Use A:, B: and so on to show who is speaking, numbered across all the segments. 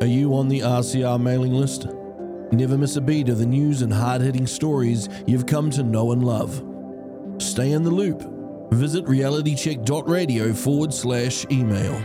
A: Are you on the RCR mailing list? Never miss a beat of the news and hard-hitting stories you've come to know and love. Stay in the loop. Visit realitycheck.radio/email.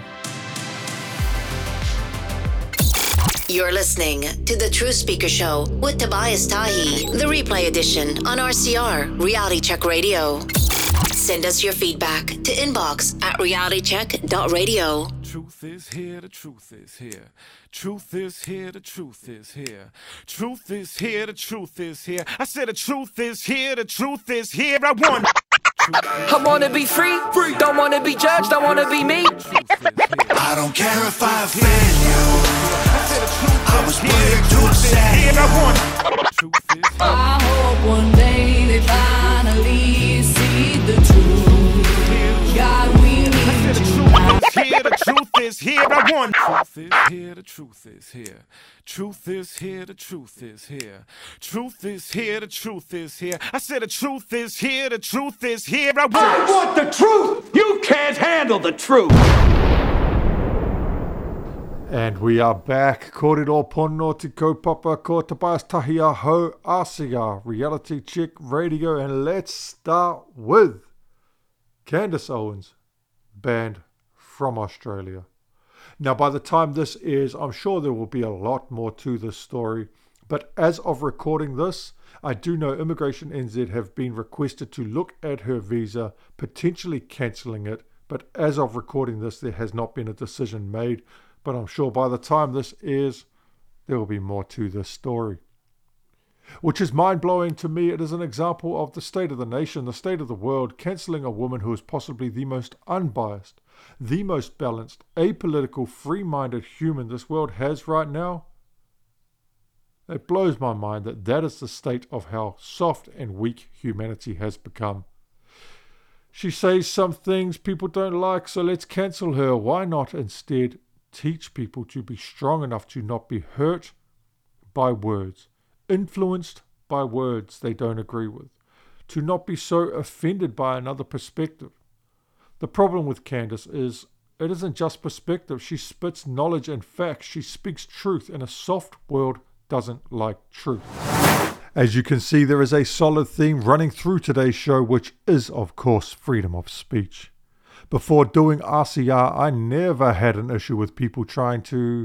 B: You're listening to The Truth Speaker Show with Tobias Tahi, the replay edition on RCR, Reality Check Radio. Send us your feedback to inbox@realitycheck.radio.
C: Truth is here, the truth is here. Truth is here, the truth is here. Truth is here, the truth is here. I said the truth is here, the truth is here. I want.
D: I wanna be free, don't wanna be judged, I wanna be me.
E: I don't care if I offend you. I was born to upset.
F: I hope one day they finally see the truth. God, we need
C: here, the truth is here. I want. Truth is here, the truth is here. Truth is here, the truth is here. Truth is here, the truth is here. I said the truth is here, the truth is here. I
G: want the truth. You can't handle the truth.
H: And we are back. Kōrero pono te kaupapa ko Tobias Tahi aho RCR Reality Check Radio. And let's start with Candace Owens, banned from Australia. Now, by the time this airs, I'm sure there will be a lot more to this story. But as of recording this, I do know Immigration NZ have been requested to look at her visa, potentially cancelling it. But as of recording this, there has not been a decision made. But I'm sure by the time this airs, there will be more to this story. Which is mind-blowing to me. It is an example of the state of the nation, the state of the world, cancelling a woman who is possibly the most unbiased, the most balanced, apolitical, free-minded human this world has right now. It blows my mind that that is the state of how soft and weak humanity has become. She says some things people don't like, so let's cancel her. Why not instead teach people to be strong enough to not be hurt by words, influenced by words they don't agree with, to not be so offended by another perspective. The problem with Candace is it isn't just perspective. She spits knowledge and facts. She speaks truth, and a soft world doesn't like truth. As you can see, there is a solid theme running through today's show, which is, of course, freedom of speech. Before doing RCR, I never had an issue with people trying to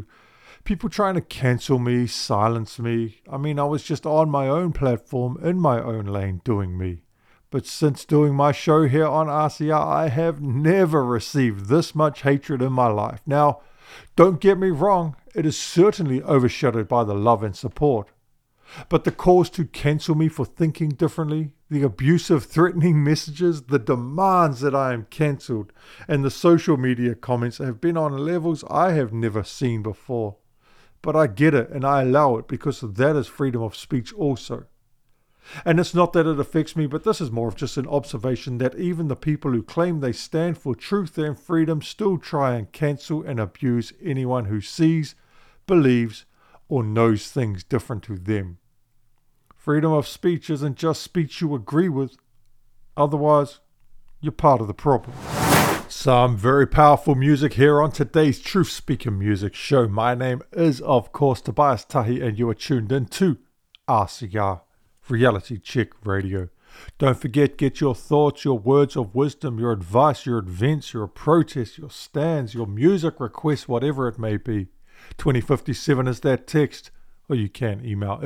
H: cancel me, silence me. I mean, I was just on my own platform, in my own lane, doing me. But since doing my show here on RCR, I have never received this much hatred in my life. Now, don't get me wrong, it is certainly overshadowed by the love and support. But the calls to cancel me for thinking differently, the abusive, threatening messages, the demands that I am cancelled, and the social media comments have been on levels I have never seen before. But I get it and I allow it because that is freedom of speech also. And it's not that it affects me, but this is more of just an observation that even the people who claim they stand for truth and freedom still try and cancel and abuse anyone who sees, believes, or knows things different to them. Freedom of speech isn't just speech you agree with. Otherwise, you're part of the problem. Some very powerful music here on today's Truth Speaker Music Show. My name is, of course, Tobias Tahi, and you are tuned in to RCR Reality Check Radio. Don't forget, get your thoughts, your words of wisdom, your advice, your events, your protests, your stands, your music requests, whatever it may be. 2057 is that text, or you can email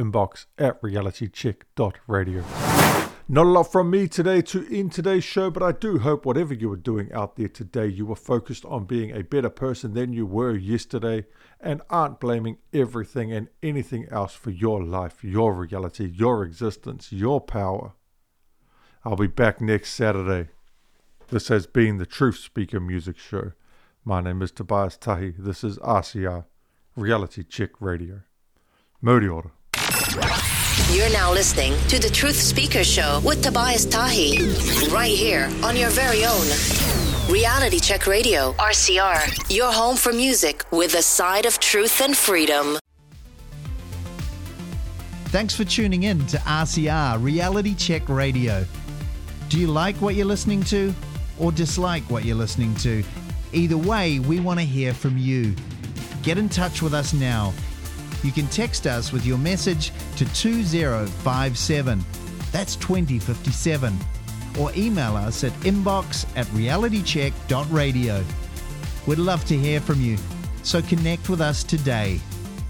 H: inbox@realitycheck.radio. Not a lot from me today to end today's show, but I do hope whatever you were doing out there today, you were focused on being a better person than you were yesterday and aren't blaming everything and anything else for your life, your reality, your existence, your power. I'll be back next Saturday. This has been the Truth Speaker Music Show. My name is Tobias Tahi. This is RCR Reality Check Radio. Mōre ora.
B: You're now listening to the Truth Speaker Show with Tobias Tahi, right here on your very own Reality Check Radio, RCR, your home for music with a side of truth and freedom.
I: Thanks for tuning in to RCR Reality Check Radio. Do you like what you're listening to or dislike what you're listening to? Either way, we want to hear from you. Get in touch with us now. You can text us with your message to 2057. That's 2057. Or email us at inbox@realitycheck.radio. We'd love to hear from you, so connect with us today.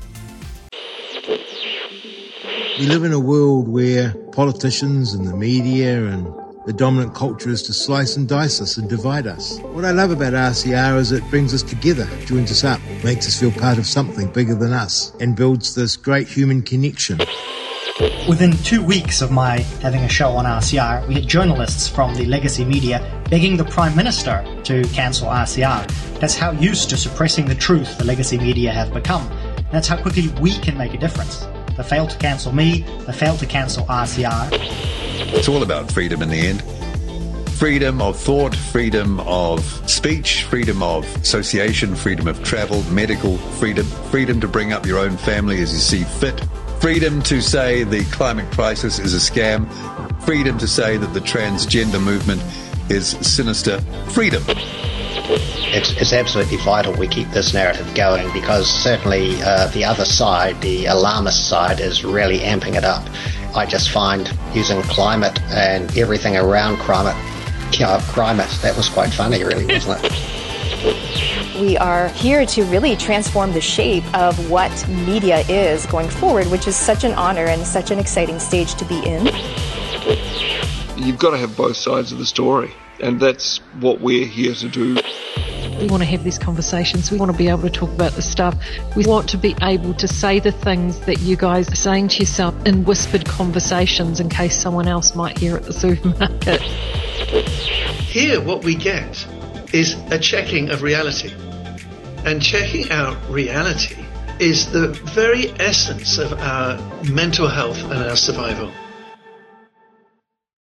J: We live in a world where politicians and the media and the dominant culture is to slice and dice us and divide us. What I love about RCR is it brings us together, joins us up, makes us feel part of something bigger than us, and builds this great human connection.
K: Within 2 weeks of my having a show on RCR, we had journalists from the legacy media begging the Prime Minister to cancel RCR. That's how used to suppressing the truth the legacy media have become. That's how quickly we can make a difference. They failed to cancel me, they failed to cancel RCR.
L: It's all about freedom in the end. Freedom of thought, freedom of speech, freedom of association, freedom of travel, medical freedom, freedom to bring up your own family as you see fit, freedom to say the climate crisis is a scam, freedom to say that the transgender movement is sinister, freedom.
M: It's absolutely vital we keep this narrative going, because certainly the other side, the alarmist side, is really amping it up. I just find using climate and everything around climate, that was quite funny, really, wasn't it?
N: We are here to really transform the shape of what media is going forward, which is such an honor and such an exciting stage to be in.
O: You've got to have both sides of the story, and that's what we're here to do.
P: We want to have these conversations. We want to be able to talk about this stuff. We want to be able to say the things that you guys are saying to yourself in whispered conversations in case someone else might hear at the supermarket.
Q: Here what we get is a checking of reality. And checking out reality is the very essence of our mental health and our survival.